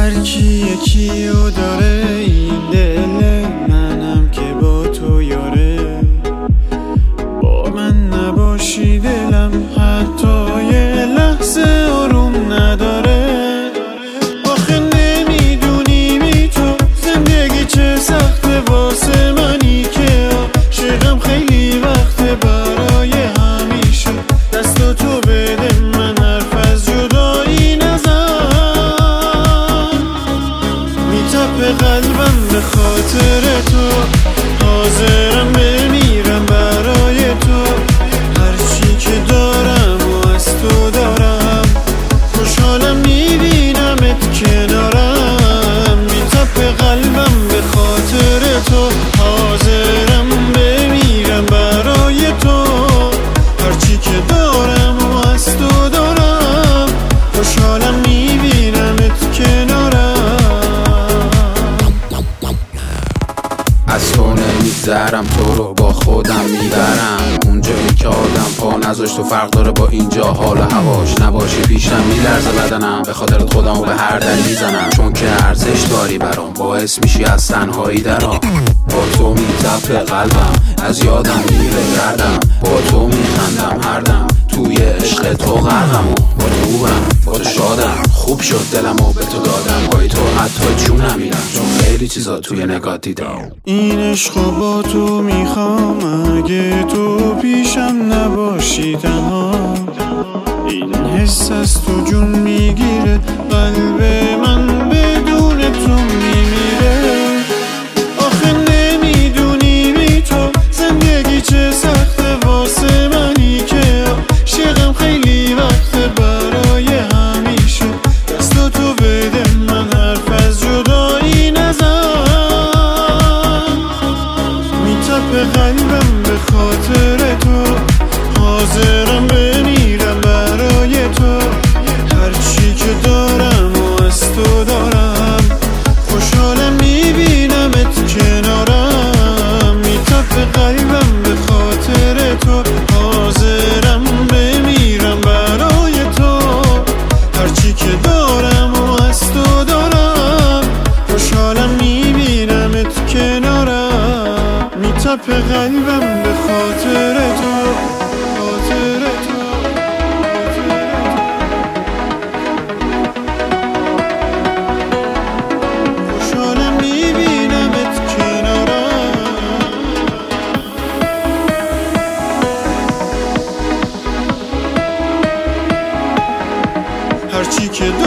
هر کی یکیو داره، این دل منم که با تو یاره. با من نباشی دلم حتی یه لحظه آروم نداره. آخه نمیدونی بی تو زندگی چه سخته واسه منی که عاشقم خیلی وقته. برای همیشه دست تو بده، من حرف از جدایی نزن. میتپه قلبم به خاطر تو، حاضرم بمیرم برای تو. هرچی که دارم و از تو دارم، خوشحالم میبینمت کنارم. میتپه قلبم به خاطر تو، حاضرم بمیرم برای تو. هرچی که دارم و از تو دارم، خوشحالم میبینمت کنارم. از تو نمیگذرم، تو رو با خودم میبرم. اونجایی که آدم پا نذاشت و فرق داره با اینجا. حال هواش نباشی پیشم میلرزه بدنم، به خاطرت خودمو به هر در میزنم. چون که ارزش داری برام، باعث میشی از تنهایی درام. با تو میتپه قلبم، از یادم میره گردم. با تو میخندم هر دم، توی عشق تو غرقم. و با تو خوبم، با تو شادم، خوب شد دلمو به تو دادم. پای تو حتی جون نمیرم، چون خیلی چیزا توی نگاه دیدم. این عشقو با تو میخوام، اگه تو پیشم نباشی تنها. این حس از تو جون میگیره، قلب من بدون تو میمیره. آخه نمیدونی بی تو زندگی چه سخته واسه منی که عاشقم خیلی وقته. برای همیشه دست تو بده، من حرف از جدایی نزن. میتپه قلبم به خاطر تو، حاضرم بمیرم برای تو. هرچی که دارم و از تو دارم، خوشحالم میبینمت کنارم. میتپه قلبم به خاطر تو، حاضرم بمیرم برای تو. هرچی که دارم و از تو دارم، خوشحالم میبینمت کنارم. میتپه قلبم به خاطر تو، خاطر تو. خوشحالم میبینمت کنارم. هرچی که